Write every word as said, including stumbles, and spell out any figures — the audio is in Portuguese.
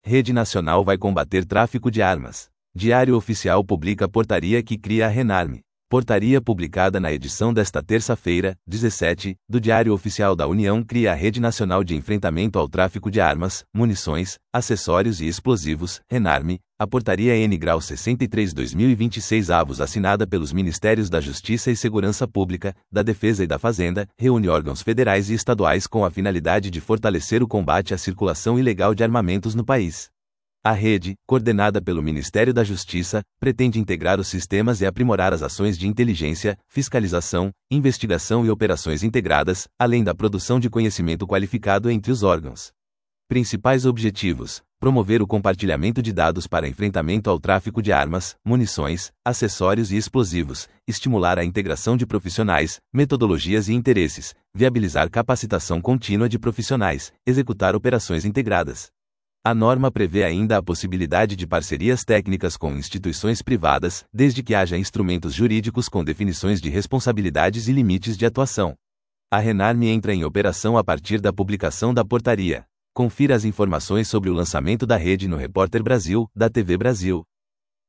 Rede Nacional vai combater tráfico de armas. Diário Oficial publica portaria que cria a Renarme. Portaria publicada na edição desta terça-feira, dezessete, do Diário Oficial da União cria a Rede Nacional de Enfrentamento ao Tráfico de Armas, Munições, Acessórios e Explosivos, Renarme, a Portaria N grau sessenta e três barra dois mil e vinte e seis avos assinada pelos Ministérios da Justiça e Segurança Pública, da Defesa e da Fazenda, reúne órgãos federais e estaduais com a finalidade de fortalecer o combate à circulação ilegal de armamentos no país. A rede, coordenada pelo Ministério da Justiça, pretende integrar os sistemas e aprimorar as ações de inteligência, fiscalização, investigação e operações integradas, além da produção de conhecimento qualificado entre os órgãos. Principais objetivos: promover o compartilhamento de dados para enfrentamento ao tráfico de armas, munições, acessórios e explosivos, estimular a integração de profissionais, metodologias e interesses, viabilizar capacitação contínua de profissionais, executar operações integradas. A norma prevê ainda a possibilidade de parcerias técnicas com instituições privadas, desde que haja instrumentos jurídicos com definições de responsabilidades e limites de atuação. A Renarme entra em operação a partir da publicação da portaria. Confira as informações sobre o lançamento da rede no Repórter Brasil, da T V Brasil.